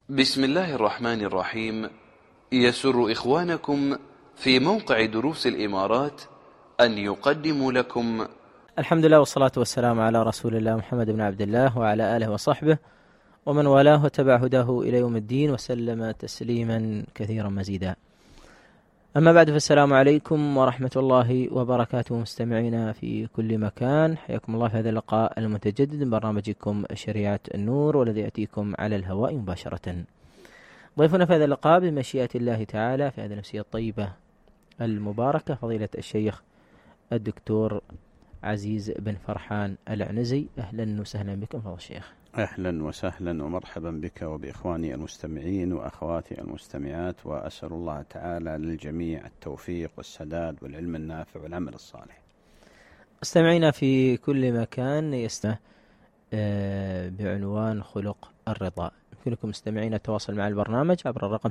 بسم الله الرحمن الرحيم. يسر إخوانكم في موقع دروس الإمارات أن يقدموا لكم الحمد لله والصلاة والسلام على رسول الله محمد بن عبد الله وعلى آله وصحبه ومن والاه وتبع هداه إلى يوم الدين وسلم تسليما كثيرا مزيدا. أما بعد، فالسلام عليكم ورحمة الله وبركاته مستمعينا في كل مكان، حياكم الله في هذا اللقاء المتجدد من برنامجكم شريعة النور، والذي يأتيكم على الهواء مباشرة. ضيفنا في هذا اللقاء بمشيئة الله تعالى في هذه النفسية الطيبة المباركة فضيلة الشيخ الدكتور عزيز بن فرحان العنزي. أهلا وسهلا بكم فضل الشيخ. أهلا وسهلا ومرحبا بك وبإخواني المستمعين وأخواتي المستمعات، وأسأل الله تعالى للجميع التوفيق والسداد والعلم النافع والعمل الصالح. مستمعينا في كل مكان يستمع بعنوان خلق الرضا. يمكنكم مستمعين التواصل مع البرنامج عبر الرقم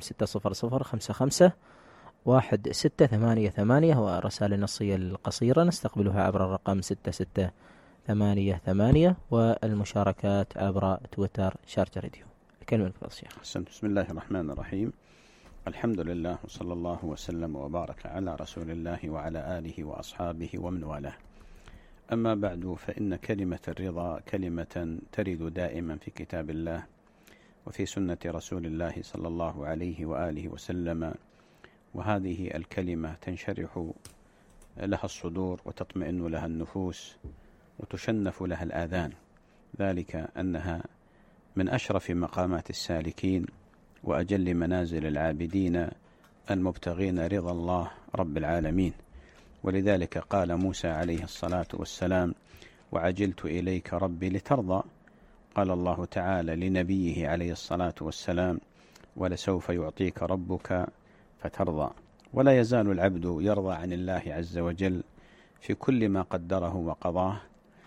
600551688 والرسائل النصية القصيرة نستقبلها عبر الرقم 6688 والمشاركات عبر تويتر شارجة راديو. الكلمة لك الشيخ. بسم الله الرحمن الرحيم. الحمد لله وصلى الله وسلم وبارك على رسول الله وعلى آله وأصحابه ومن والاه. أما بعد، فإن كلمة الرضا كلمة ترد دائما في كتاب الله وفي سنة رسول الله صلى الله عليه وآله وسلم، وهذه الكلمة تنشرح لها الصدور وتطمئن لها النفوس وتشنف لها الآذان، ذلك أنها من أشرف مقامات السالكين وأجل منازل العابدين المبتغين رضا الله رب العالمين. ولذلك قال موسى عليه الصلاة والسلام: وعجلت إليك ربي لترضى. قال الله تعالى لنبيه عليه الصلاة والسلام: ولسوف يعطيك ربك فترضى. ولا يزال العبد يرضى عن الله عز وجل في كل ما قدره وقضاه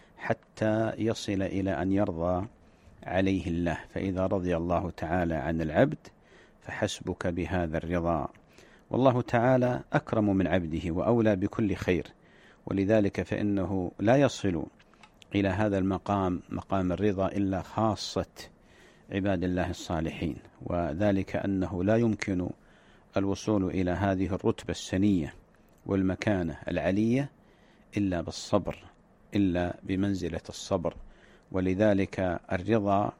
حتى يصل إلى أن يرضى عليه الله، فإذا رضي الله تعالى عن العبد فحسبك بهذا الرضا. والله تعالى أكرم من عبده وأولى بكل خير، ولذلك فإنه لا يصل إلى هذا المقام، مقام الرضا، إلا خاصة عباد الله الصالحين، وذلك أنه لا يمكن الوصول إلى هذه الرتبة السنية والمكانة العلية إلا بالصبر، إلا بمنزلة الصبر. ولذلك الرضا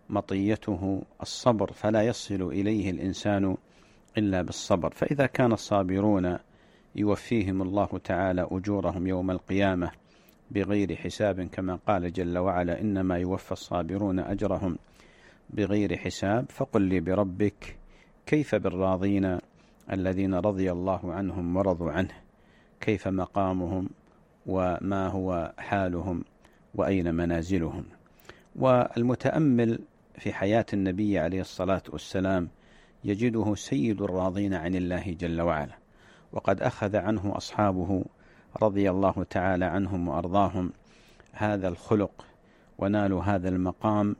مطيته الصبر، فلا يصل إليه الإنسان إلا بالصبر. فإذا كان الصابرون يوفيهم الله تعالى أجورهم يوم القيامة بغير حساب، كما قال جل وعلا: إنما يوفى الصابرون أجرهم بغير حساب. فقل لي بربك كيف بالراضين الذين رضي الله عنهم ورضوا عنه، كيف مقامهم وما هو حالهم وأين منازلهم. والمتأمل في حياة النبي عليه الصلاة والسلام يجده سيد الراضين عن الله جل وعلا، وقد أخذ عنه أصحابه رضي الله تعالى عنهم وأرضاهم هذا الخلق ونالوا هذا المقام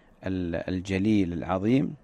الجليل العظيم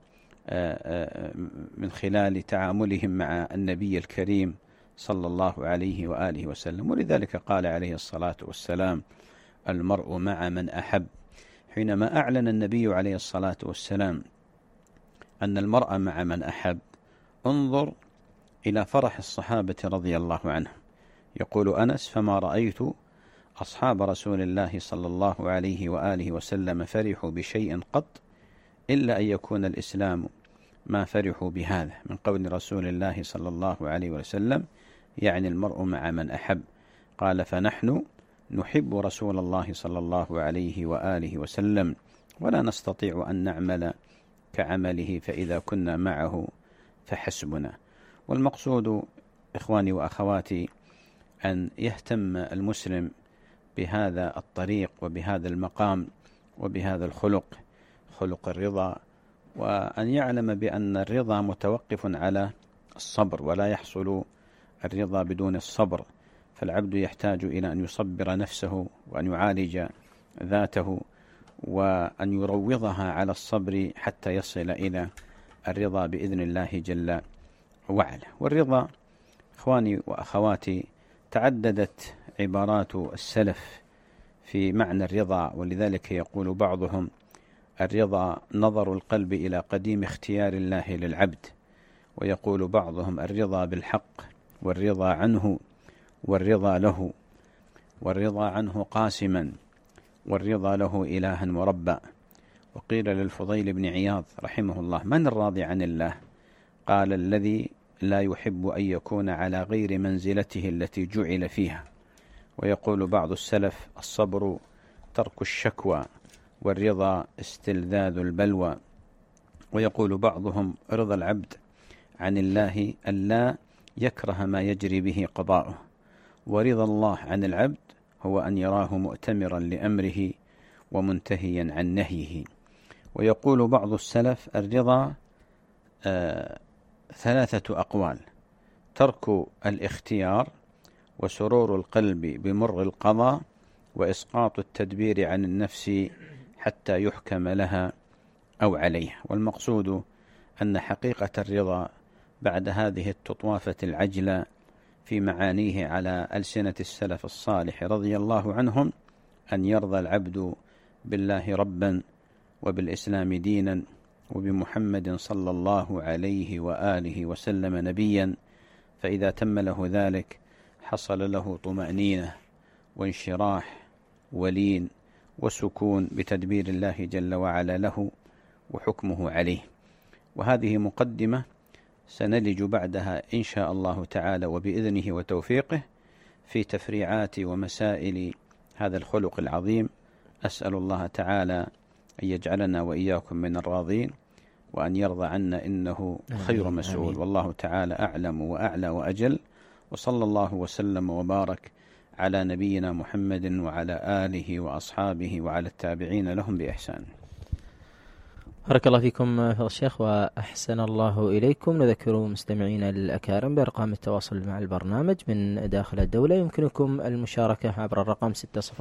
من خلال تعاملهم مع النبي الكريم صلى الله عليه وآله وسلم. ولذلك قال عليه الصلاة والسلام: المرء مع من أحب. حينما أعلن النبي عليه الصلاة والسلام أن المرء مع من أحب، انظر إلى فرح الصحابة رضي الله عنهم. يقول أنس: فما رأيت أصحاب رسول الله صلى الله عليه وآله وسلم فرحوا بشيء قط إلا أن يكون الإسلام ما فرحوا بهذا، من قول رسول الله صلى الله عليه وسلم، يعني المرء مع من أحب. قال: فنحن نحب رسول الله صلى الله عليه وآله وسلم ولا نستطيع أن نعمل كعمله، فإذا كنا معه فحسبنا. والمقصود إخواني وأخواتي أن يهتم المسلم بهذا الطريق وبهذا المقام وبهذا الخلق، خلق الرضا، وأن يعلم بأن الرضا متوقف على الصبر، ولا يحصل الرضا بدون الصبر. فالعبد يحتاج إلى أن يصبر نفسه وأن يعالج ذاته وأن يروضها على الصبر حتى يصل إلى الرضا بإذن الله جل وعلا. والرضا إخواني وأخواتي تعددت عبارات السلف في معنى الرضا، ولذلك يقول بعضهم: الرضا نظر القلب إلى قديم اختيار الله للعبد. ويقول بعضهم الرضا بالحق والرضا عنه والرضا له، والرضا عنه قاسما والرضا له إلها مربى. وقيل للفضيل بن عياض رحمه الله: من الراضي عن الله؟ قال: الذي لا يحب أن يكون على غير منزلته التي جعل فيها. ويقول بعض السلف: الصبر ترك الشكوى والرضا استلذاذ البلوى. ويقول بعضهم: رضا العبد عن الله ألا يكره ما يجري به قضاؤه، ورضا الله عن العبد هو أن يراه مؤتمرا لأمره ومنتهيا عن نهيه. ويقول بعض السلف: الرضا 3 أقوال: ترك الاختيار، وسرور القلب بمر القضاء، وإسقاط التدبير عن النفس حتى يحكم لها أو عليها. والمقصود أن حقيقة الرضا بعد هذه التطوافة العجلة في معانيه على ألسنة السلف الصالح رضي الله عنهم أن يرضى العبد بالله ربا، وبالإسلام دينا، وبمحمد صلى الله عليه وآله وسلم نبيا. فإذا تم له ذلك حصل له طمأنينة وانشراح ولين وسكون بتدبير الله جل وعلا له وحكمه عليه. وهذه مقدمة سنلج بعدها إن شاء الله تعالى وبإذنه وتوفيقه في تفريعات ومسائل هذا الخلق العظيم. أسأل الله تعالى أن يجعلنا وإياكم من الراضين، وأن يرضى عنا إنه خير مسؤول. والله تعالى أعلم وأعلى وأجل. وصلى الله وسلم وبارك على نبينا محمد وعلى آله وأصحابه وعلى التابعين لهم بإحسان. بارك الله فيكم فضل الشيخ وأحسن الله إليكم. نذكر مستمعينا الأكارم بأرقام التواصل مع البرنامج من داخل الدولة. يمكنكم المشاركة عبر الرقم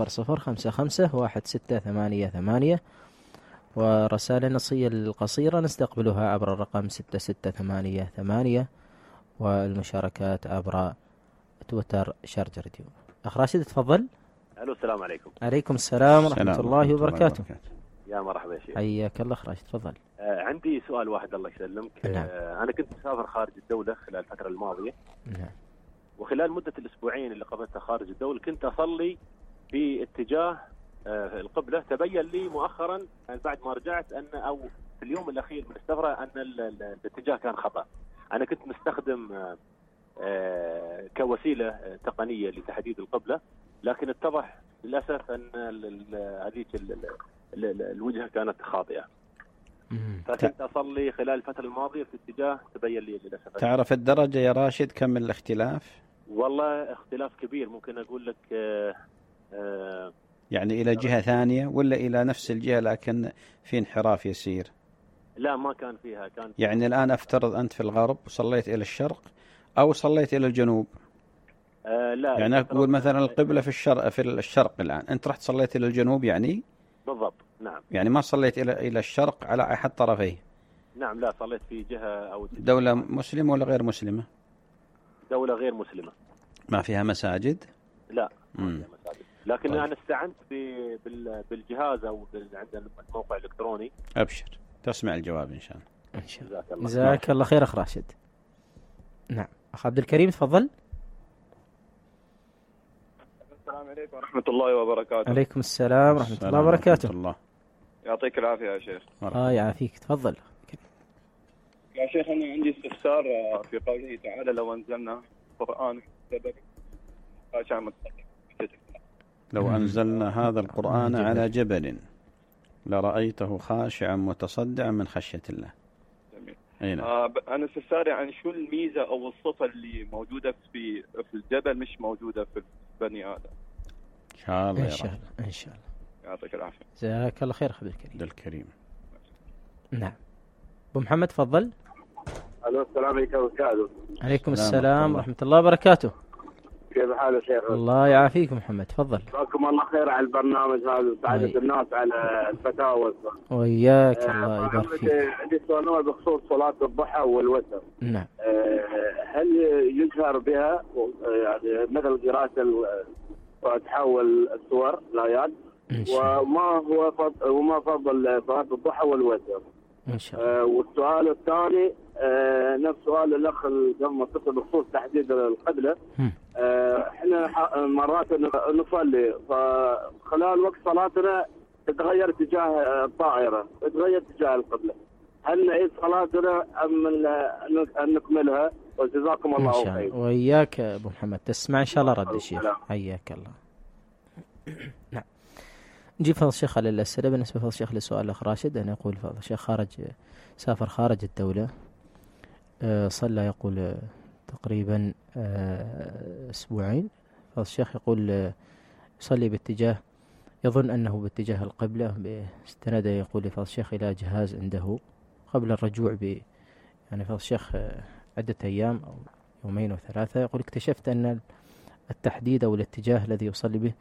600551688، ورسائل النصية القصيرة نستقبلها عبر الرقم 6688، والمشاركات عبر تويتر شارجة راديو. أخ راشد تفضل. ألو، السلام عليكم. عليكم السلام ورحمة الله وبركاته. يا مرحبا يا شيخ. حياك الله أخ راشد تفضل. عندي سؤال واحد الله يسلمك. نعم. أنا كنت مسافر خارج الدولة خلال الفترة الماضية. نعم. وخلال مدة الأسبوعين اللي قضيتها خارج الدولة كنت أصلي في اتجاه القبلة. تبين لي مؤخرا بعد ما رجعت أن أو في اليوم الأخير من السفرة أن الاتجاه كان خطأ. أنا كنت مستخدم كوسيلة تقنية لتحديد القبلة، لكن اتضح للأسف أن هذيك الوجهة كانت خاطئة. فكنت أصلي خلال الفترة الماضية في اتجاه تبين لي للأسف. تعرف الدرجة يا راشد كم الاختلاف؟ والله اختلاف كبير، ممكن أقول لك يعني إلى جهة ثانية ولا إلى نفس الجهة لكن في انحراف يسير؟ لا، ما كان فيها. كان يعني الآن أفترض أنت في الغرب وصليت إلى الشرق أو صليت إلى الجنوب. لا، يعني أقول مثلا القبلة في الشرق الآن، أنت رحت صليت إلى الجنوب يعني؟ بالضبط، نعم. يعني ما صليت إلى الشرق على أحد طرفيه؟ نعم، لا، صليت في جهة أو دولة مسلمة ولا غير مسلمة؟ دولة غير مسلمة. ما فيها مساجد؟ لا، ما فيها مساجد. لكن طيب. أنا استعنت بالجهاز أو عندنا موقع إلكتروني. أبشر، تسمع الجواب إن شاء الله. إن شاء الله. جزاك الله خير أخ راشد. نعم. أخ عبد الكريم تفضل. السلام عليكم ورحمة الله وبركاته. عليكم السلام ورحمة الله وبركاته. الله يعطيك العافية يا شيخ. يعافيك تفضل. يا شيخ أنا عندي استفسار في قوله تعالى: لو أنزلنا قرآن لو أنزلنا هذا القرآن على جبل لرأيته خاشعا متصدعا من خشية الله. جميل. أنا استفساري عن شو الميزة أو الصفة اللي موجودة في الجبل مش موجودة في بني آدم. إن شاء الله. إن شاء الله. إن شاء الله. يعطيك العافية. جزاك الله خير أخي الكريم. نعم. أبو محمد تفضل. الو، السلام عليكم وبركاته. عليكم السلام ورحمة الله وبركاته. كيف حالك شيخ؟ الله يعافيك محمد تفضل. جزاكم الله خير على البرنامج هذا وسعادة الناس على الفتاوى. وياك الله يبارك فيك. عندي سؤال بخصوص صلاة الضحى والوتر. نعم. هل يجهر بها يعني مثل قراءة وتحول السور الآيات وما فضل صلاة الضحى والوتر إن شاء الله. والسؤال الثاني نفس سؤال الأخ قبل ما اتصل بخصوص تحديد القبلة. احنا مرات نصلي فخلال وقت صلاتنا تتغير اتجاه الطائرة، تتغير اتجاه القبلة، هل نعيد صلاتنا أم نكملها؟ وجزاكم الله خير. وإياك أبو محمد، تسمع إن شاء الله رد الشيخ، حياك الله. نعم، نجي فضل الشيخ على الأسئلة. بالنسبة لفضل الشيخ لسؤال الأخ راشد، أنا أقول فضل الشيخ سافر خارج الدولة، صلى يقول تقريبا أسبوعين. فضل الشيخ يقول يصلي باتجاه، يظن أنه باتجاه القبلة، باستند يقول لفضل الشيخ إلى جهاز عنده قبل الرجوع يعني فضل الشيخ عدة أيام أو يومين أو ثلاثة، يقول اكتشفت أن التحديد أو الاتجاه الذي يصلي به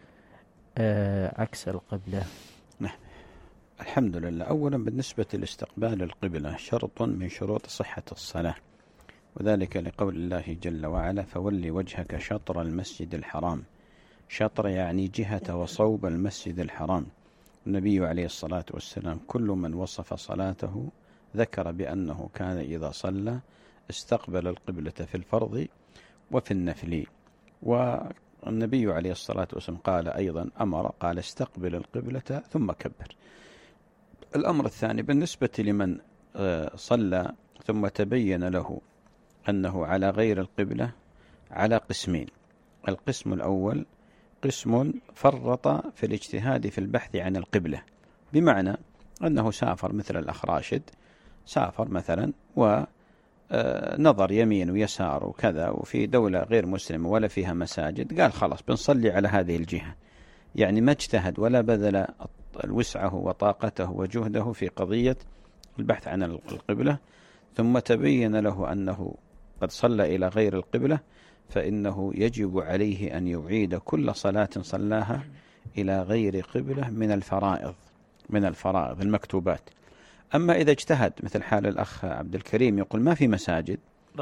عكس القبلة. نعم، الحمد لله. أولا بالنسبة لاستقبال القبلة شرط من شروط صحة الصلاة، وذلك لقول الله جل وعلا: فولي وجهك شطر المسجد الحرام. شطر يعني جهة وصوب المسجد الحرام. النبي عليه الصلاة والسلام كل من وصف صلاته ذكر بأنه كان إذا صلى استقبل القبلة في الفرض وفي النفل. والنبي عليه الصلاة والسلام قال أيضا قال استقبل القبلة ثم كبر. الأمر الثاني بالنسبة لمن صلى ثم تبين له أنه على غير القبلة على قسمين. القسم الأول قسم فرط في الاجتهاد في البحث عن القبلة، بمعنى أنه سافر مثل الأخ راشد، سافر مثلا ونظر يمين ويسار وكذا، وفي دولة غير مسلمة ولا فيها مساجد، قال خلاص بنصلي على هذه الجهة، يعني ما اجتهد ولا بذل وسعه وطاقته وجهده في قضية البحث عن القبلة، ثم تبين له أنه قد صلى إلى غير القبلة، فإنه يجب عليه أن يعيد كل صلاة صلاها إلى غير قبلة من الفرائض المكتوبات. أما إذا اجتهد مثل حال الأخ عبد الكريم يقول ما في مساجد،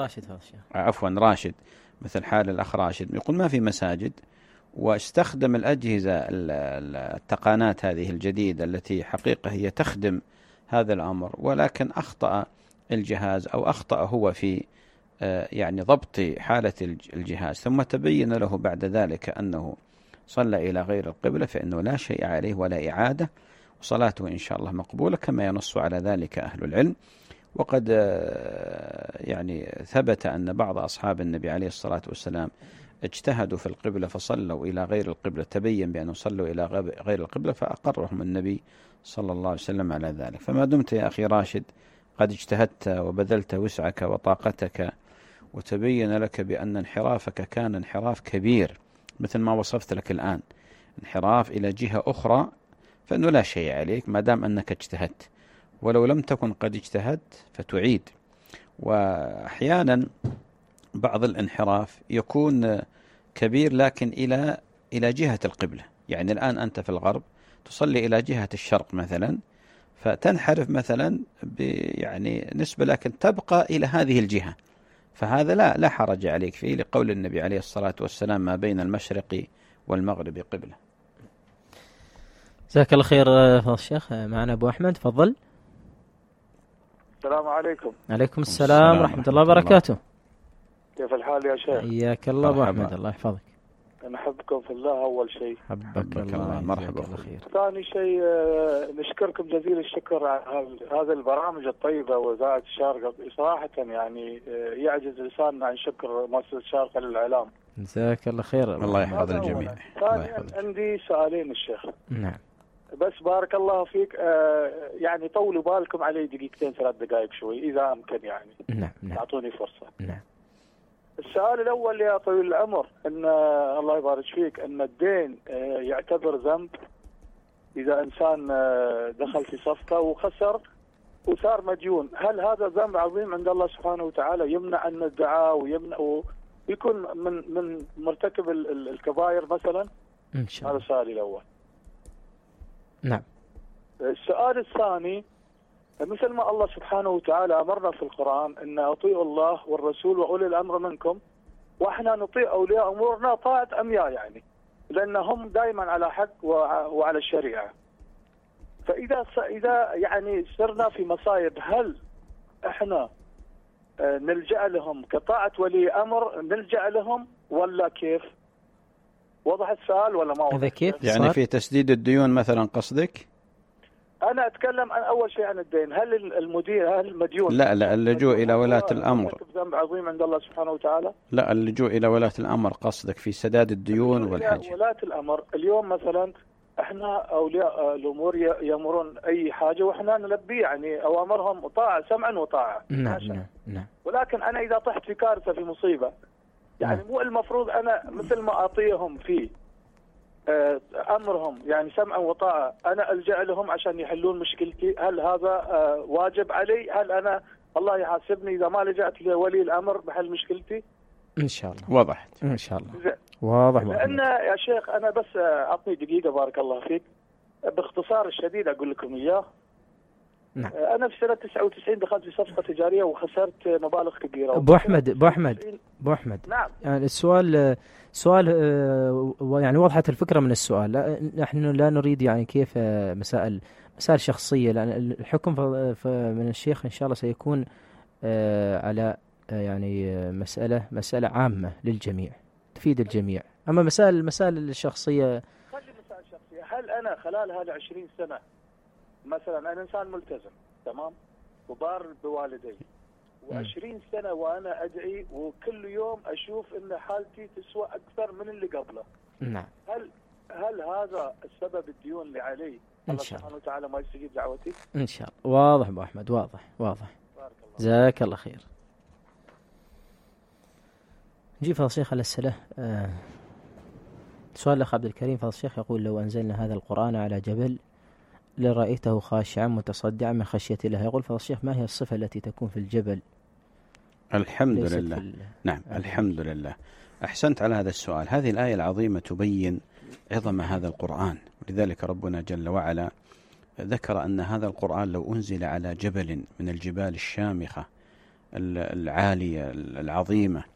راشد مثل حال الأخ راشد يقول ما في مساجد، واستخدم الأجهزة التقانات هذه الجديدة التي حقيقة هي تخدم هذا الأمر، ولكن أخطأ الجهاز أو أخطأ هو في يعني ضبط حالة الجهاز، ثم تبين له بعد ذلك أنه صلى إلى غير القبلة، فإنه لا شيء عليه ولا إعادة، وصلاته إن شاء الله مقبولة كما ينص على ذلك أهل العلم. وقد يعني ثبت أن بعض أصحاب النبي عليه الصلاة والسلام اجتهدوا في القبلة فصلوا إلى غير القبلة، تبين بأنهم صلوا إلى غير القبلة، فأقرهم النبي صلى الله عليه وسلم على ذلك. فما دمت يا أخي راشد قد اجتهدت وبذلت وسعك وطاقتك، وتبين لك بأن انحرافك كان انحراف كبير مثل ما وصفت لك الآن، انحراف إلى جهة أخرى، فإنه لا شيء عليك ما دام أنك اجتهدت، ولو لم تكن قد اجتهدت فتعيد. وأحيانا بعض الانحراف يكون كبير لكن إلى جهة القبلة، يعني الآن أنت في الغرب تصلي إلى جهة الشرق مثلا، فتنحرف مثلا يعني نسبة لكن تبقى إلى هذه الجهة، فهذا لا حرج عليك فيه، لقول النبي عليه الصلاة والسلام ما بين المشرق والمغرب قبلة. جزاك الله خير فضل الشيخ. معنا أبو أحمد، تفضل. السلام عليكم. عليكم السلام ورحمة الله وبركاته. كيف الحال يا شيخ؟ حياك الله أبو أحمد، الله يحفظك. أنا أحبكم في الله أول شيء. حبك الله، مرحبا. ثاني شيء نشكركم جزيل الشكر على هذه البرامج الطيبة وإذاعة الشارقة، صراحة يعني يعجز لساننا عن شكر مؤسسة الشارقة للإعلام. جزاك الله خير. الله يحفظ الجميع. ثانيا عندي سؤالين الشيخ. نعم. بس بارك الله فيك يعني طولوا بالكم علي دقيقتين 3 دقائق شوي إذا أمكن، يعني نعم. أعطوني فرصة. نعم. السؤال الأول يا طويل العمر، أن الله يبارك فيك، أن الدين يعتبر ذنب إذا إنسان دخل في صفقة وخسر وصار مديون، هل هذا ذنب عظيم عند الله سبحانه وتعالى يمنع عن الدعاء ويمنع ويكون من مرتكب الكبائر مثلا؟ إن شاء الله. هذا سؤالي الأول. نعم. السؤال الثاني، مثل ما الله سبحانه وتعالى أمرنا في القرآن أن أطيعوا الله والرسول وأولي الأمر منكم، وإحنا نطيع أولياء أمورنا طاعة أمياء، يعني لأنهم دائما على حق وعلى الشريعة. فإذا يعني صرنا في مصايب، هل إحنا نلجأ لهم كطاعة ولي أمر، نلجأ لهم ولا كيف؟ وضح السؤال ولا ما وضح؟ هذا كيف يعني في تسديد الديون مثلا قصدك؟ أنا أتكلم عن أول شيء عن الدين. هل المدير، هل المديون؟ لا اللجوء إلى ولاة الأمر. ذنب عظيم عند الله سبحانه وتعالى. لا، اللجوء إلى ولاة الأمر قصدك في سداد الديون والحج. ولاة الأمر اليوم مثلا احنا أولياء الأمور يأمرون أي حاجة وإحنا نلبي، يعني أوامرهم وطاعة، سمعا وطاعة. نعم. ولكن أنا إذا طحت في كارثة، في مصيبة، يعني مو المفروض أنا مثل ما أعطيهم في أمرهم يعني سمعا وطاعة أنا ألجأ لهم عشان يحلون مشكلتي؟ هل هذا واجب علي؟ هل أنا الله يحاسبني إذا ما لجأت لولي الأمر بحل مشكلتي؟ إن شاء الله وضحت إن شاء الله واضح. لأن يا شيخ أنا بس أعطني دقيقة بارك الله فيك، باختصار الشديد أقول لكم إياه. نعم. أنا في سنة 99 دخلت في صفقة تجارية وخسرت مبالغ كبيرة. أبو أحمد نعم. يعني السؤال يعني وضحت الفكرة من السؤال. نحن لا نريد يعني كيف مسائل شخصية، لأن الحكم من الشيخ إن شاء الله سيكون على يعني مسألة عامة للجميع تفيد الجميع. أما المسائل الشخصية، خلي مسائل شخصية. هل أنا خلال هذه 20 سنة مثلا أنا إنسان ملتزم تمام وبار بوالدي، و20 سنة وأنا أدعي وكل يوم أشوف إن حالتي تسوى أكثر من اللي قبله. نعم. هل هذا السبب الديون اللي علي؟ الله سبحانه وتعالى ما يستجيب دعوتي؟ إن شاء الله. واضح أبو أحمد، واضح. جزاك الله خير. نجي فضل الشيخ على السلام. سؤال الأخ عبد الكريم فضل الشيخ يقول: لو أنزلنا هذا القرآن على جبل لرأيته خاشعا متصدعا من خشية الله. يقول فضل الشيخ: ما هي الصفة التي تكون في الجبل؟ الحمد لله. نعم الحمد لله. أحسنت على هذا السؤال. هذه الآية العظيمة تبين عظم هذا القرآن، ولذلك ربنا جل وعلا ذكر أن هذا القرآن لو أنزل على جبل من الجبال الشامخة العالية العظيمة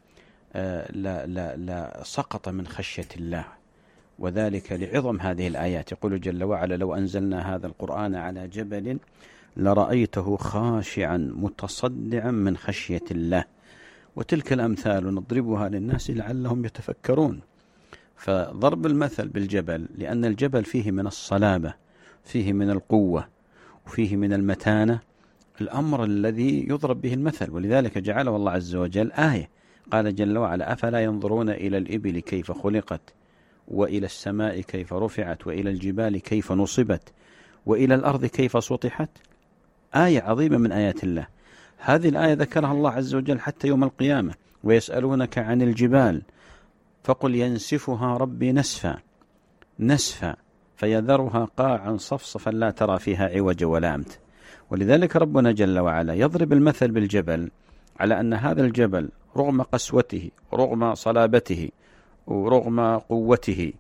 لا سقط من خشية الله، وذلك لعظم هذه الآيات. يقول جل وعلا: لو أنزلنا هذا القرآن على جبل لرأيته خاشعا متصدعا من خشية الله. وتلك الأمثال نضربها للناس لعلهم يتفكرون. فضرب المثل بالجبل لأن الجبل فيه من الصلابة، فيه من القوة، وفيه من المتانة، الأمر الذي يضرب به المثل، ولذلك جعله الله عز وجل آية. قال جل وعلا: أفلا ينظرون إلى الإبل كيف خلقت، وإلى السماء كيف رفعت، وإلى الجبال كيف نصبت، وإلى الأرض كيف سطحت. آية عظيمة من آيات الله. هذه الآية ذكرها الله عز وجل حتى يوم القيامة: ويسألونك عن الجبال فقل ينسفها ربي نسفا فيذرها قاعا صفصفا لا ترى فيها عوجا ولا أمتا. ولذلك ربنا جل وعلا يضرب المثل بالجبل على أن هذا الجبل رغم قسوته ورغم صلابته ورغم قوته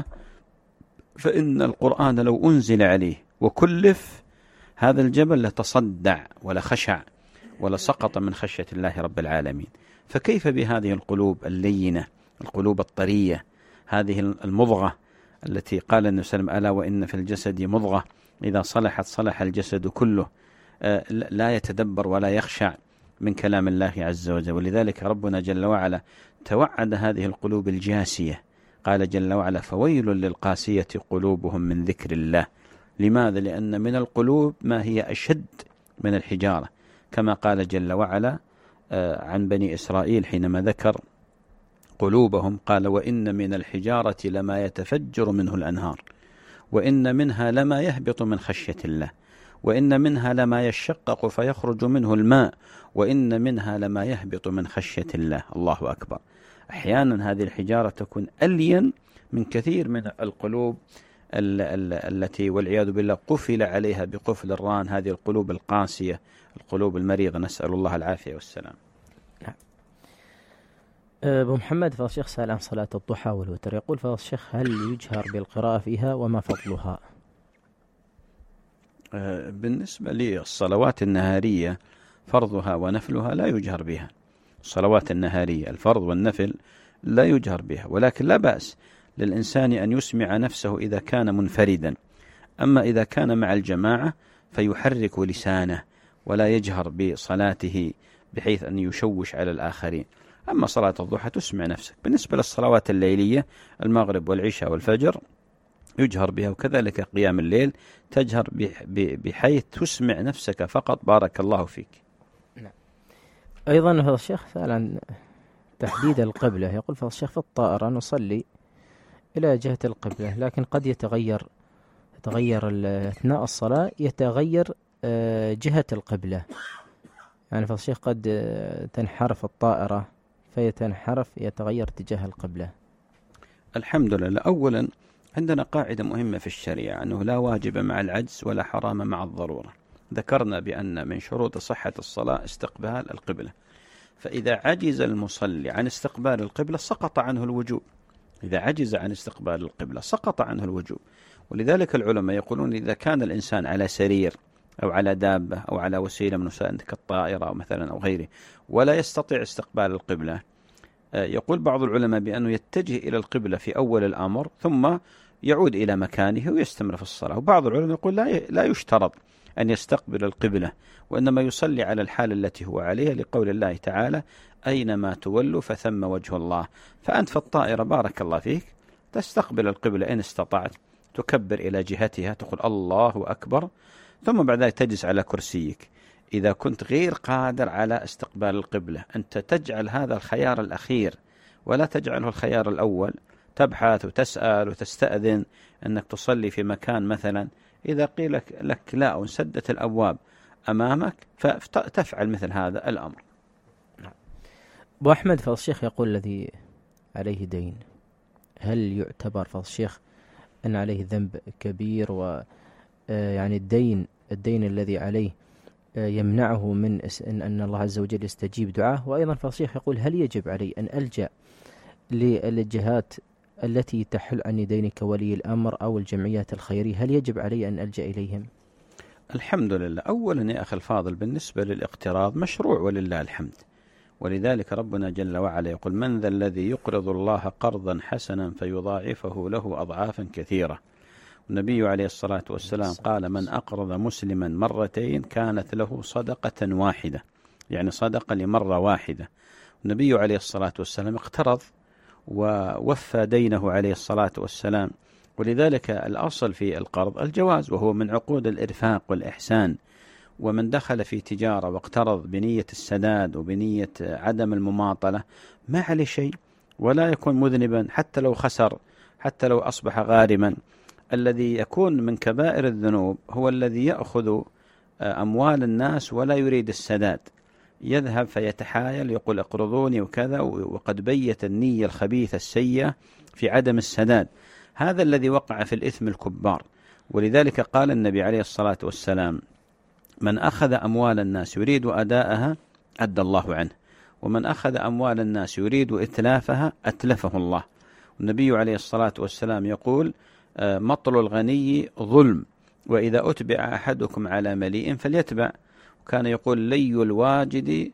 فإن القرآن لو أنزل عليه وكلف هذا الجبل لتصدع ولا خشع ولا سقط من خشية الله رب العالمين. فكيف بهذه القلوب اللينة، القلوب الطرية، هذه المضغة التي قال النبي صلى الله عليه وسلم: ألا وإن في الجسد مضغة إذا صلحت صلح الجسد كله، لا يتدبر ولا يخشع من كلام الله عز وجل. ولذلك ربنا جل وعلا توعد هذه القلوب الجاسية. قال جل وعلا: فويل للقاسية قلوبهم من ذكر الله. لماذا؟ لأن من القلوب ما هي أشد من الحجارة، كما قال جل وعلا عن بني إسرائيل حينما ذكر قلوبهم قال: وإن من الحجارة لما يتفجر منه الأنهار، وإن منها لما يهبط من خشية الله، وإن منها لما يشقق فيخرج منه الماء، وإن منها لما يهبط من خشية الله. الله أكبر. أحيانا هذه الحجارة تكون ألين من كثير من القلوب التي والعياذ بالله قفل عليها بقفل الران، هذه القلوب القاسية، القلوب المريضة، نسأل الله العافية والسلام. أبو محمد فضل الشيخ سأل عن صلاة الضحى والوتر. يقول فضل الشيخ: هل يجهر بالقراءة فيها وما فضلها؟ بالنسبة للصلوات النهارية فرضها ونفلها لا يجهر بها. الصلوات النهارية الفرض والنفل لا يجهر بها، ولكن لا بأس للإنسان أن يسمع نفسه إذا كان منفردا، أما إذا كان مع الجماعة فيحرك لسانه ولا يجهر بصلاته بحيث أن يشوش على الآخرين. أما صلاة الضحى تسمع نفسك. بالنسبة للصلوات الليلية المغرب والعشاء والفجر يجهر بها، وكذلك قيام الليل تجهر بحيث تسمع نفسك فقط. بارك الله فيك. أيضا هذا الشيخ سأل عن تحديد القبلة. يقول فضل الشيخ في الطائرة نصلي إلى جهة القبلة، لكن قد يتغير أثناء الصلاة يتغير جهة القبلة. يعني فضل الشيخ قد تنحرف الطائرة يتغير اتجاه القبلة. الحمد لله. أولا عندنا قاعدة مهمة في الشريعة أنه لا واجب مع العجز ولا حرام مع الضرورة. ذكرنا بأن من شروط صحة الصلاة استقبال القبلة، فإذا عجز المصلي عن استقبال القبلة سقط عنه الوجوب. إذا عجز عن استقبال القبلة سقط عنه الوجوب. ولذلك العلماء يقولون إذا كان الإنسان على سرير أو على دابة أو على وسيلة من وسائل كالطائرة مثلا أو غيره ولا يستطيع استقبال القبلة، يقول بعض العلماء بأنه يتجه إلى القبلة في أول الأمر ثم يعود إلى مكانه ويستمر في الصلاة. وبعض العلماء يقول لا يشترط أن يستقبل القبلة، وإنما يصلي على الحال التي هو عليها، لقول الله تعالى أينما تولوا فثم وجه الله. فأنت في الطائرة بارك الله فيك تستقبل القبلة إن استطعت، تكبر إلى جهتها، تقول الله أكبر، ثم بعد ذلك تجلس على كرسيك. إذا كنت غير قادر على استقبال القبلة أنت تجعل هذا الخيار الأخير ولا تجعله الخيار الأول. تبحث وتسأل وتستأذن أنك تصلي في مكان مثلا، إذا قيل لك لا وانسدت الأبواب أمامك فتفعل مثل هذا الأمر. أبو أحمد فضل الشيخ يقول الذي عليه دين، هل يعتبر فضل الشيخ أن عليه ذنب كبير، ويعني الدين الذي عليه يمنعه من أن الله عز وجل يستجيب دعاه؟ وأيضا فضل الشيخ يقول هل يجب علي أن ألجأ للجهات التي تحل عني ديني كولي الأمر أو الجمعيات الخيرية، هل يجب علي أن ألجأ إليهم؟ الحمد لله. أولا يا أخي الفاضل بالنسبة للاقتراض مشروع ولله الحمد، ولذلك ربنا جل وعلا يقول من ذا الذي يقرض الله قرضا حسنا فيضاعفه له أضعافا كثيرة. النبي عليه الصلاة والسلام قال من أقرض مسلما مرتين كانت له صدقة واحدة، يعني صدقة لمرة واحدة. النبي عليه الصلاة والسلام اقترض ووفى دينه عليه الصلاة والسلام، ولذلك الأصل في القرض الجواز، وهو من عقود الإرفاق والإحسان. ومن دخل في تجارة واقترض بنية السداد وبنية عدم المماطلة ما عليه شيء ولا يكون مذنبا حتى لو خسر، حتى لو أصبح غارما. الذي يكون من كبائر الذنوب هو الذي يأخذ أموال الناس ولا يريد السداد، يذهب فيتحايل يقول اقرضوني وكذا، وقد بيت النية الخبيثة السيئة في عدم السداد. هذا الذي وقع في الإثم الكبار. ولذلك قال النبي عليه الصلاة والسلام من أخذ أموال الناس يريد أداءها أدى الله عنه، ومن أخذ أموال الناس يريد إتلافها أتلفه الله. النبي عليه الصلاة والسلام يقول مطل الغني ظلم، وإذا أتبع أحدكم على مليء فليتبع. وكان يقول لي الواجد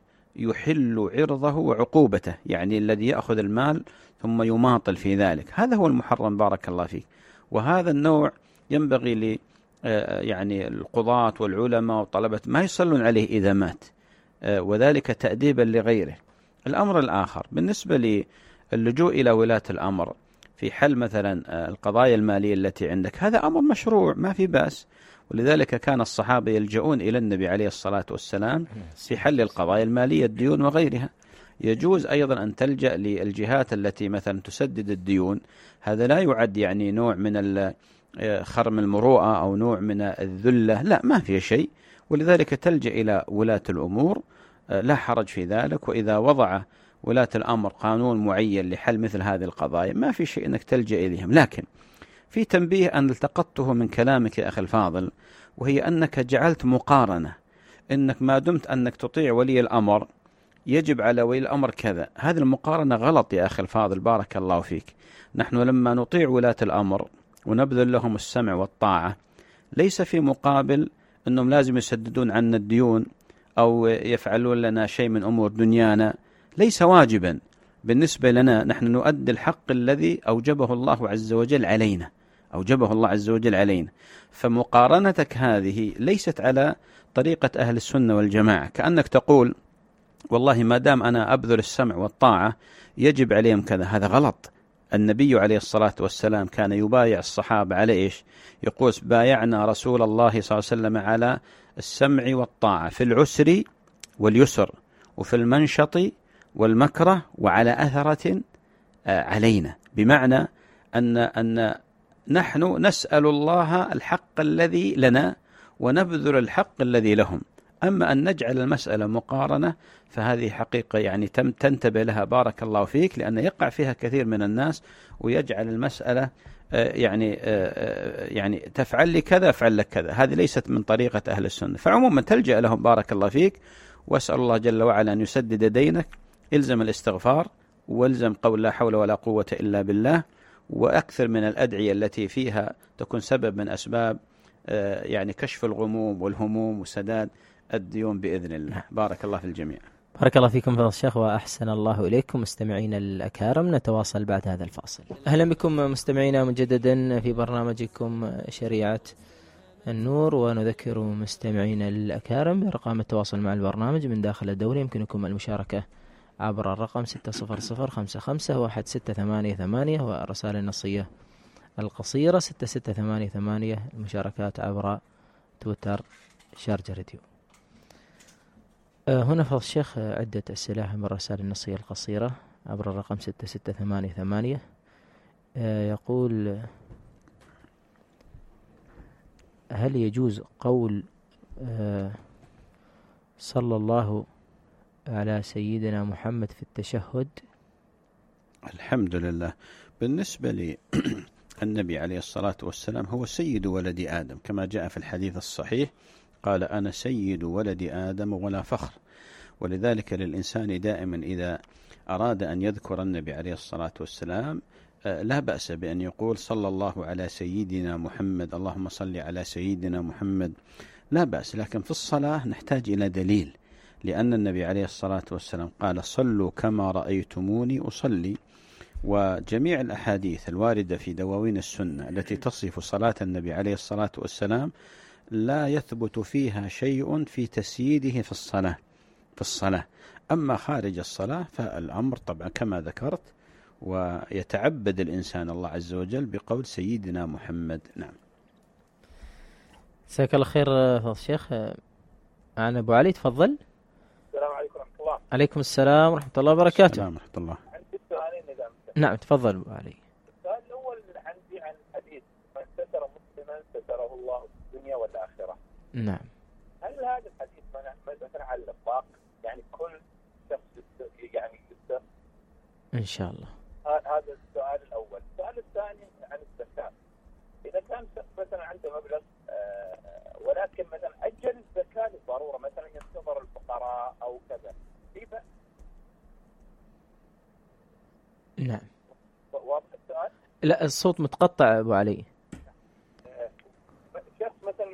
يحل عرضه وعقوبته، يعني الذي يأخذ المال ثم يماطل في ذلك، هذا هو المحرم بارك الله فيك. وهذا النوع ينبغي يعني القضاة والعلماء والطلبة ما يصلون عليه إذا مات، وذلك تأديبا لغيره. الأمر الآخر بالنسبة للجوء إلى ولاة الأمر في حل مثلا القضايا المالية التي عندك، هذا أمر مشروع ما في بأس. ولذلك كان الصحابة يلجؤون إلى النبي عليه الصلاة والسلام في حل القضايا المالية الديون وغيرها. يجوز أيضا أن تلجأ للجهات التي مثلا تسدد الديون، هذا لا يعد يعني نوع من خرم المروءة أو نوع من الذلة، لا ما في شيء. ولذلك تلجأ إلى ولاة الأمور لا حرج في ذلك. وإذا وضع ولاة الأمر قانون معين لحل مثل هذه القضايا ما في شيء أنك تلجأ إليهم. لكن في تنبيه أن التقطته من كلامك يا أخي الفاضل، وهي أنك جعلت مقارنة أنك ما دمت أنك تطيع ولي الأمر يجب على ولي الأمر كذا. هذه المقارنة غلط يا أخي الفاضل بارك الله فيك. نحن لما نطيع ولاة الأمر ونبذل لهم السمع والطاعة ليس في مقابل أنهم لازم يسددون عنا الديون أو يفعلون لنا شيء من أمور دنيانا، ليس واجبا، بالنسبة لنا نحن نؤدي الحق الذي أوجبه الله عز وجل علينا. فمقارنتك هذه ليست على طريقة أهل السنة والجماعة، كأنك تقول والله ما دام أنا أبذل السمع والطاعة يجب عليهم كذا. هذا غلط. النبي عليه الصلاة والسلام كان يبايع الصحابة على إيش؟ يقول بايعنا رسول الله صلى الله عليه وسلم على السمع والطاعة في العسر واليسر، وفي المنشط والمكره، وعلى أثرة علينا. بمعنى أن نحن نسأل الله الحق الذي لنا ونبذل الحق الذي لهم. أما أن نجعل المسألة مقارنة فهذه حقيقة يعني تنتبه لها بارك الله فيك، لأن يقع فيها كثير من الناس ويجعل المسألة يعني تفعل لي كذا أفعل لك كذا. هذه ليست من طريقة أهل السنة. فعموما تلجأ لهم بارك الله فيك، وأسأل الله جل وعلا أن يسدد دينك. إلزم الاستغفار، والزم قول لا حول ولا قوة إلا بالله، وأكثر من الأدعية التي فيها تكون سبب من أسباب يعني كشف الغموم والهموم وسداد الديون بإذن الله. بارك الله في الجميع. بارك الله فيكم فضل الشيخ وأحسن الله إليكم. مستمعين الأكارم، نتواصل بعد هذا الفاصل. أهلا بكم مستمعينا مجددا في برنامجكم شريعة النور، ونذكر مستمعين الأكارم برقم التواصل مع البرنامج من داخل الدولة. يمكنكم المشاركة عبر الرقم 600551688 والرسالة النصية القصيرة 6688. المشاركات عبر تويتر شارجة راديو. هنا فضل الشيخ عدة أسئلة من الرسالة النصية القصيرة عبر الرقم 6688. يقول: هل يجوز قول صلى الله على سيدنا محمد في التشهد؟ الحمد لله. بالنسبة للنبي عليه الصلاة والسلام هو سيد ولد آدم، كما جاء في الحديث الصحيح قال أنا سيد ولد آدم ولا فخر. ولذلك للإنسان دائما إذا أراد أن يذكر النبي عليه الصلاة والسلام لا بأس بأن يقول صلى الله على سيدنا محمد، اللهم صل على سيدنا محمد، لا بأس. لكن في الصلاة نحتاج إلى دليل، لأن النبي عليه الصلاة والسلام قال صلوا كما رأيتموني أصلي. وجميع الأحاديث الواردة في دواوين السنة التي تصف صلاة النبي عليه الصلاة والسلام لا يثبت فيها شيء في تسييده في الصلاة. أما خارج الصلاة فالأمر طبعا كما ذكرت، ويتعبد الإنسان الله عز وجل بقول سيدنا محمد. نعم. جزاك الله خير فضل الشيخ. معنا أبو علي، تفضل. السلام عليكم ورحمة الله. عليكم السلام ورحمة الله وبركاته. السلام ورحمة الله. عندي سؤالين إذا أمكن. نعم تفضل أبو علي. السؤال الأول عندي عن الحديث من ستر مسلما ستره الله في الدنيا والآخرة. نعم. هل هذا الحديث مثلا على الإطلاق، يعني كل شخص يعني يستر؟ إن شاء الله. هذا السؤال الأول. السؤال الثاني عن الزكاة. إذا كان شخص مثلا عنده مبلغ ولكن مثلا أجل الزكاة للضرورة، مثلا ينتظر الفقراء أو كذا، كيف؟ نعم. واضح السؤال؟ لا الصوت متقطع أبو علي. شخص مثلا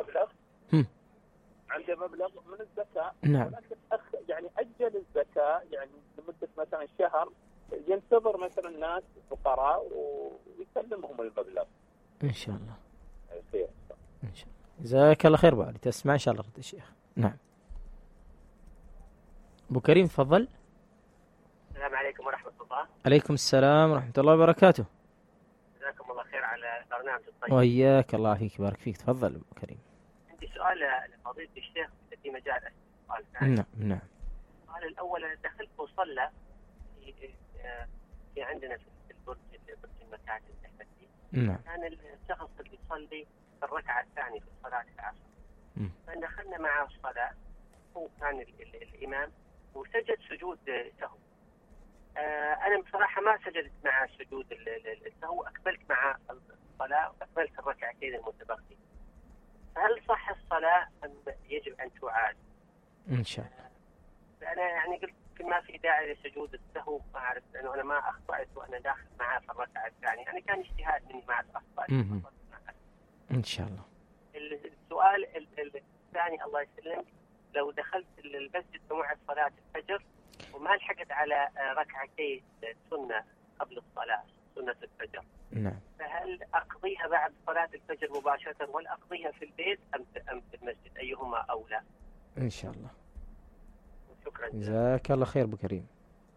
عنده مبلغ من الزكاة، نعم. ولكن يعني أجل الزكاة يعني لمدة مثلا شهر، ينتظر مثلا الناس فقراء ويسلمهم المبلغ. إن شاء الله. خير. إن شاء الله. جزاك الله خير أبو علي، تسمع إن شاء الله رد الشيخ. نعم. أبو كريم تفضل. السلام عليكم ورحمة الله. عليكم السلام ورحمة الله وبركاته. جزاكم الله خير على برنامج الطيب. وإياك الله فيك بارك فيك. تفضل أبو كريم. عندي سؤال لفضيلة الشيخ في مجال السؤال. نعم. السؤال الأول، أنا دخلت مصلى في عندنا في البرج المكاتب نحن فيه. نعم. كان الشخص اللي يصلي في الركعة الثانية في صلاة العصر. فدخلنا معه الصلاة، هو كان الإمام وسجد سجود سهو. أنا بصراحة ما سجدت مع سجود السهو، أكملت مع الصلاة وأكملت الركعتين المتبقية. فهل صح الصلاة أم يجب أن تعاد؟ إن شاء الله. أنا يعني قلت ما في داعي لسجود السهو، ما أعرف لأنه أنا ما أخطأت وأنا داخل معاه في الركعة الثانية، يعني كان اجتهاد مني مع الأخطاء. إن شاء الله. السؤال الثاني الله يسلمك، لو دخلت المسجد موعد صلاة الفجر وما لحقت على ركعتي سنة قبل الصلاة، سنة الفجر. نعم. فهل أقضيها بعد صلاة الفجر مباشرة ولا أقضيها في البيت أم في المسجد؟ أيهما أولى؟ إن شاء الله. شكرا. جزاك الله خير أبو كريم.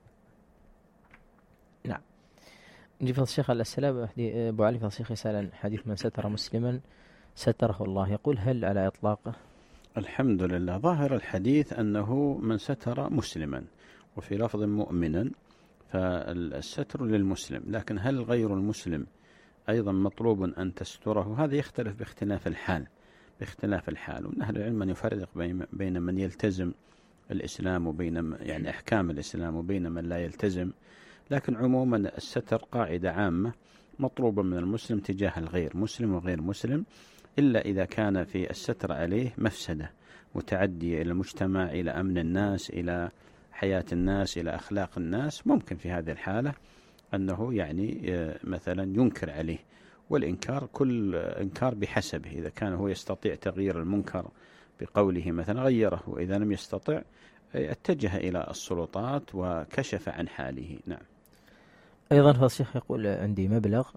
نعم. نجي فضل الشيخ السلام أبو علي فضل الشيخ يسأل عن حديث من ستر مسلما ستره الله، يقول هل على إطلاقه؟ الحمد لله، ظاهر الحديث أنه من ستر مسلما، وفي لفظ مؤمنا، فالستر للمسلم، لكن هل غير المسلم أيضا مطلوب أن تستره؟ هذا يختلف باختلاف الحال، ومن أهل العلم من يفرق بين من يلتزم الإسلام وبين يعني أحكام الإسلام وبين من لا يلتزم، لكن عموما الستر قاعدة عامة مطلوبة من المسلم تجاه الغير مسلم وغير مسلم، إلا إذا كان في الستر عليه مفسدة متعدية إلى المجتمع، إلى أمن الناس، إلى حياة الناس، إلى أخلاق الناس، ممكن في هذه الحالة أنه يعني مثلا ينكر عليه، والإنكار كل إنكار بحسبه، إذا كان هو يستطيع تغيير المنكر بقوله مثلا غيره، وإذا لم يستطع اتجه إلى السلطات وكشف عن حاله. نعم. أيضا فضل الشيخ يقول عندي مبلغ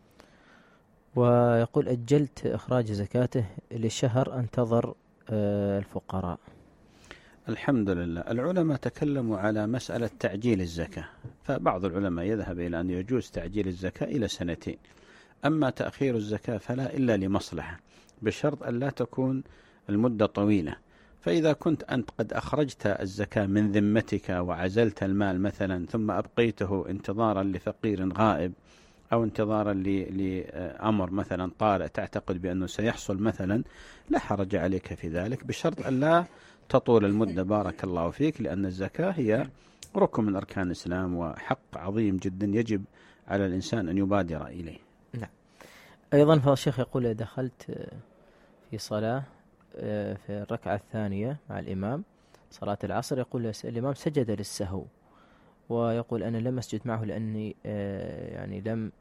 ويقول أجلت إخراج زكاته لشهر أنتظر الفقراء. الحمد لله، العلماء تكلموا على مسألة تعجيل الزكاة، فبعض العلماء يذهب إلى أن يجوز تعجيل الزكاة إلى 2 سنين، أما تأخير الزكاة فلا إلا لمصلحة، بشرط أن لا تكون المدة طويلة. فإذا كنت أنت قد أخرجت الزكاة من ذمتك وعزلت المال مثلا ثم أبقيته انتظارا لفقير غائب أو انتظارا لأمر مثلا طارئ تعتقد بأنه سيحصل مثلا، لا حرج عليك في ذلك، بشرط أن لا تطول المدة بارك الله فيك، لأن الزكاة هي ركن من أركان الإسلام وحق عظيم جدا يجب على الإنسان أن يبادر إليه. نعم. أيضا فضل الشيخ يقول دخلت في صلاة في الركعة الثانية مع الإمام صلاة العصر، يقول الإمام سجد للسهو، ويقول أنا لم أسجد معه لأني يعني لم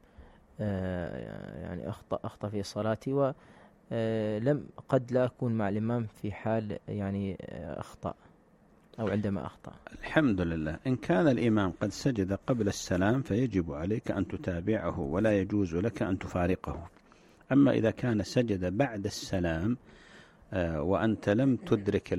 يعني أخطأ في صلاتي، ولم قد لا أكون مع الإمام في حال يعني أخطأ أو عندما أخطأ. الحمد لله، إن كان الإمام قد سجد قبل السلام فيجب عليك أن تتابعه ولا يجوز لك أن تفارقه. أما إذا كان سجد بعد السلام وأنت لم تدرك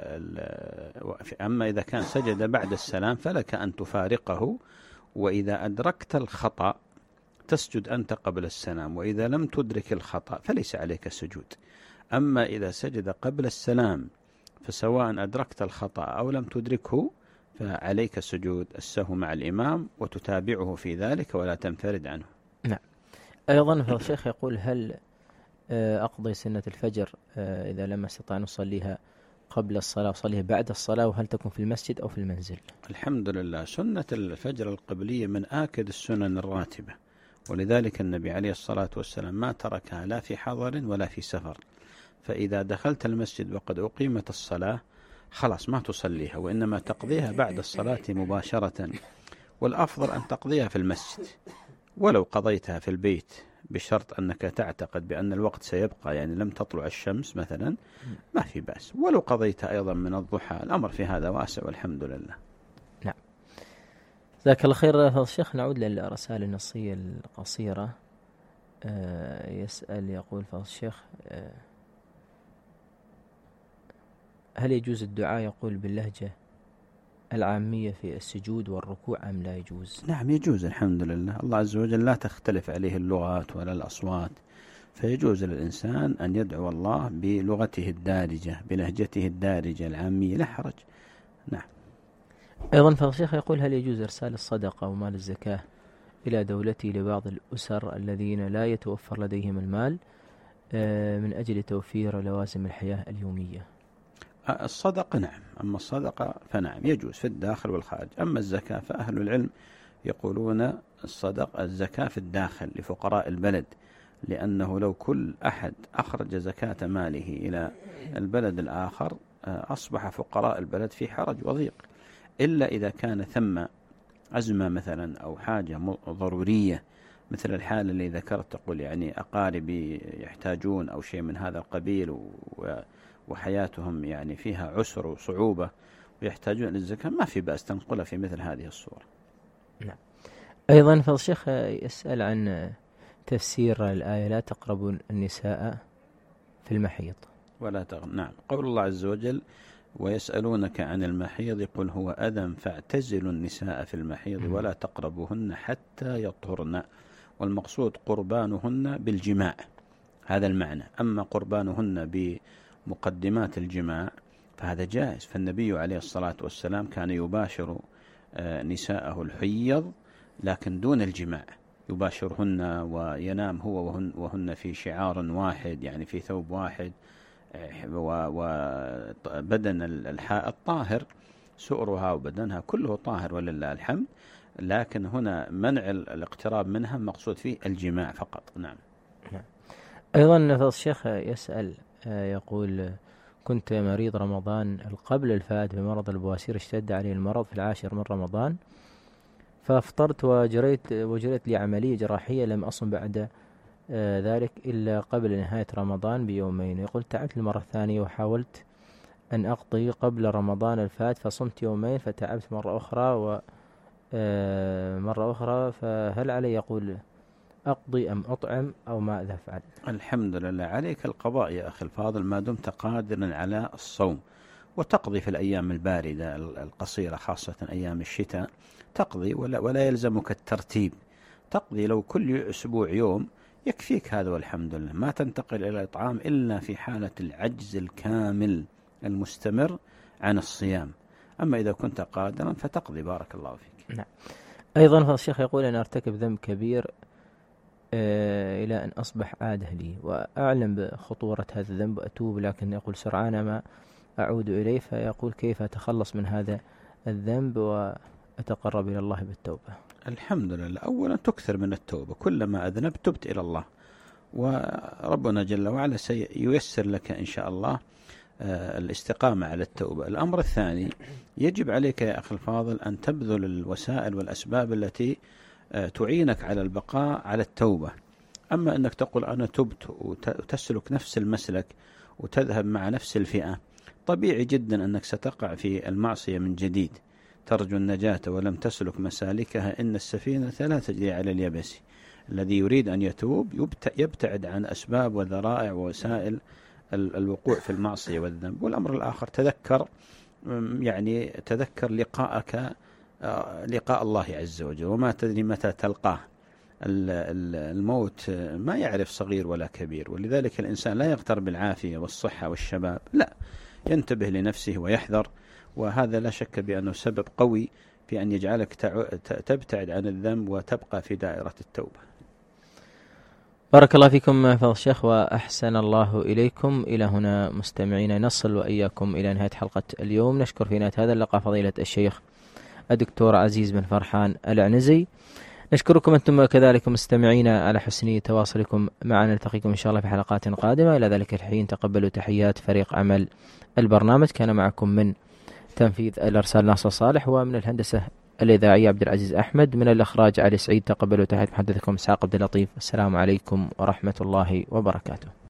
أما إذا كان سجد بعد السلام فلك أن تفارقه، وإذا أدركت الخطأ تسجد أنت قبل السلام، وإذا لم تدرك الخطأ فليس عليك السجود. أما إذا سجد قبل السلام فسواء أدركت الخطأ أو لم تدركه فعليك سجود السهو مع الإمام وتتابعه في ذلك ولا تنفرد عنه. نعم. أيضا الشيخ يقول هل أقضي سنة الفجر إذا لم أستطع أن أصليها قبل الصلاة أصليها بعد الصلاة، وهل تكون في المسجد أو في المنزل؟ الحمد لله، سنة الفجر القبلية من آكد السنن الراتبة، ولذلك النبي عليه الصلاة والسلام ما تركها لا في حضر ولا في سفر، فإذا دخلت المسجد وقد أقيمت الصلاة خلاص ما تصليها، وإنما تقضيها بعد الصلاة مباشرة، والأفضل أن تقضيها في المسجد، ولو قضيتها في البيت بشرط أنك تعتقد بأن الوقت سيبقى، يعني لم تطلع الشمس مثلا، ما في بأس، ولو قضيتها أيضا من الضحى، الأمر في هذا واسع والحمد لله. نعم. جزاك الله خير فضل الشيخ. نعود للرسائل النصية القصيرة. يسأل يقول فضل الشيخ هل يجوز الدعاء يقول باللهجة العامية في السجود والركوع أم لا يجوز؟ نعم يجوز الحمد لله، الله عز وجل لا تختلف عليه اللغات ولا الأصوات، فيجوز للإنسان أن يدعو الله بلغته الدارجة بلهجته الدارجة العامية، لا حرج. نعم. أيضا فالشيخ يقول هل يجوز إرسال الصدقة ومال الزكاة إلى دولتي لبعض الأسر الذين لا يتوفر لديهم المال من أجل توفير لوازم الحياة اليومية؟ الصدقة نعم، أما الصدقة فنعم يجوز في الداخل والخارج. أما الزكاة فأهل العلم يقولون الزكاة في الداخل لفقراء البلد، لأنه لو كل أحد أخرج زكاة ماله إلى البلد الآخر أصبح فقراء البلد في حرج وضيق، إلا إذا كان ثم أزمة مثلا أو حاجة ضرورية مثل الحالة اللي ذكرت، تقول يعني أقاربي يحتاجون أو شيء من هذا القبيل وحياتهم يعني فيها عسر وصعوبة، ويحتاجون للزكاة ما في بأس تنقلها في مثل هذه الصورة. نعم. أيضا فضل الشيخ يسأل عن تفسير الآية لا تقربوا النساء في المحيض ولا نعم، قول الله عز وجل ويسألونك عن المحيض قل هو أذى فاعتزلوا النساء في المحيض ولا تقربوهن حتى يطهرن، والمقصود قربانهن بالجماع، هذا المعنى. أما قربانهن بمقدمات الجماع فهذا جائز، فالنبي عليه الصلاة والسلام كان يباشر نساءه الحيض لكن دون الجماع، يباشرهن وينام هو وهن في شعار واحد، يعني في ثوب واحد، وبدن الحائض طاهر، سؤرها وبدنها كله طاهر ولله الحمد، لكن هنا منع الاقتراب منها مقصود فيه الجماع فقط. نعم. أيضا فضل الشيخ يسأل يقول كنت مريض رمضان قبل الفات بمرض البواسير، اشتد علي المرض في 10 من رمضان، فافطرت وجريت لي عملية جراحية، لم أصم بعد ذلك إلا قبل نهاية رمضان بيومين. يقول تعبت المرة الثانية وحاولت أن أقضي قبل رمضان الفات فصمت يومين فتعبت مرة أخرى فهل علي يقول أقضي أم أطعم أو ماذا أفعل؟ الحمد لله عليك القضاء يا أخي الفاضل، ما دمت قادرا على الصوم، وتقضي في الأيام الباردة القصيرة خاصة أيام الشتاء تقضي، ولا يلزمك الترتيب، تقضي لو كل أسبوع يوم يكفيك هذا والحمد لله، ما تنتقل إلى الإطعام إلا في حالة العجز الكامل المستمر عن الصيام، أما إذا كنت قادرا فتقضي. بارك الله فيك. نعم. أيضا فالشيخ يقول أن أرتكب ذنب كبير إلى أن أصبح عادة لي، وأعلم بخطورة هذا الذنب وأتوب، لكن يقول سرعان ما أعود إليه، فيقول كيف أتخلص من هذا الذنب وأتقرب إلى الله بالتوبة؟ الحمد لله، أولا تكثر من التوبة، كلما أذنبت تبت إلى الله، وربنا جل وعلا سييسر لك إن شاء الله الاستقامة على التوبة. الأمر الثاني، يجب عليك يا أخي الفاضل أن تبذل الوسائل والأسباب التي تعينك على البقاء على التوبة. أما أنك تقول أنا تبت وتسلك نفس المسلك وتذهب مع نفس الفئة، طبيعي جدا أنك ستقع في المعصية من جديد، ترجو النجاة ولم تسلك مسالكها، إن السفينة لا تجري على اليبس. الذي يريد أن يتوب يبتعد عن أسباب وذرائع ووسائل الوقوع في المعصية والذنب. والأمر الآخر، تذكر لقاء الله عز وجل، وما تدري متى تلقاه. الموت ما يعرف صغير ولا كبير، ولذلك الإنسان لا يغتر بالعافية والصحة والشباب، لا، ينتبه لنفسه ويحذر، وهذا لا شك بأنه سبب قوي في أن يجعلك تبتعد عن الذنب وتبقى في دائرة التوبة. بارك الله فيكم فضل الشيخ وأحسن الله إليكم. إلى هنا مستمعين نصل وإياكم إلى نهاية حلقة اليوم. نشكر في نهاية هذا اللقاء فضيلة الشيخ الدكتور عزيز بن فرحان العنزي. نشكركم أنتم كذلك مستمعين على حسن تواصلكم معنا. نلتقيكم إن شاء الله في حلقات قادمة. إلى ذلك الحين تقبلوا تحيات فريق عمل البرنامج. كان معكم من تنفيذ الأرسال ناصر صالح، ومن الهندسة الإذاعية عبد العزيز أحمد، من الإخراج علي سعيد. تقبلوا تحيات محدثكم إسحاق عبد اللطيف. السلام عليكم ورحمة الله وبركاته.